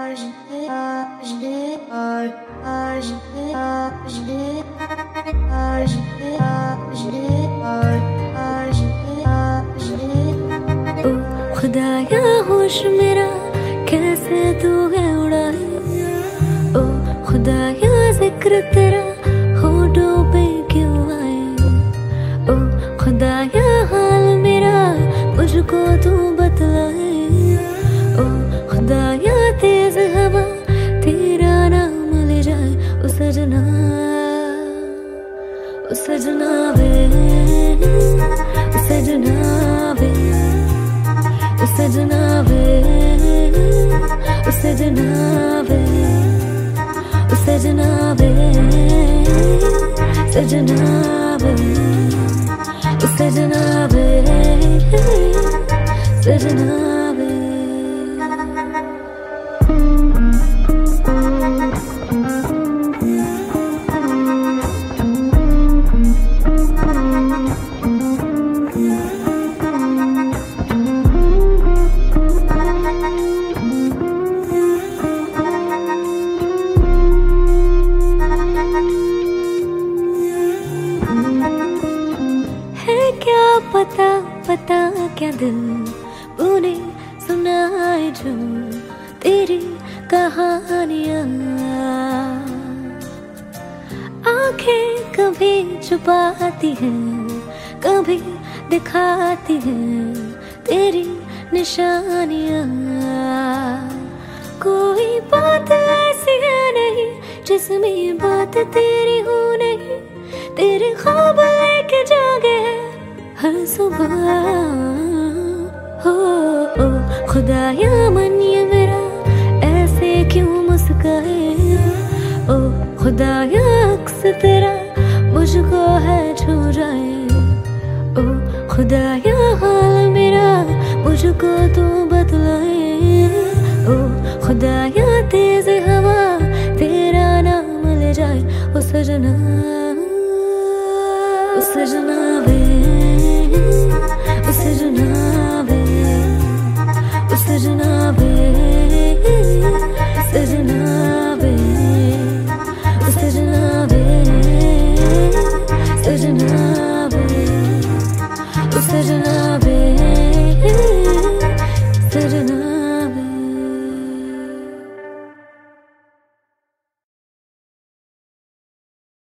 खुदाया होश मेरा कैसे तू है उड़ाए, ओ खुदाया जिक्र तेरा होठों पे क्यों आए, ओ खुदाया हाल मेरा मुझको तू बतलाए, ओ खुदाया तेज हवा तेरा नाम ले जाए, ओ सजना वे, ओ सजना वे, ओ सजना वे, ओ सजना वे, ओ सजना वे, सजना वे, ओ सजना वे, सजना वे। पता पता क्या दिल तूने सुनाए जो तेरी कहानियाँ, आंखें कभी छुपाती हैं कभी दिखाती हैं तेरी निशानियाँ, कोई बात ऐसी है नहीं जिसमें बात तेरी हो नहीं, तेरे ख्वाब लेके जागे हर सुबह, हो खुदाया मन ये मेरा ऐसे क्यों मुस्काए, ओ खुदाया अक्स तेरा मुझको है छू जाए, ओ खुदाया हाल मेरा मुझको तू बतलाए, ओ खुदाया तेज हवा तेरा नाम ले जाए, ओ सजना, ओ सजना वे, ओ सजना वे, ओ सजना वे, सजना वे, ओ सजना वे, सजना वे, ओ सजना वे।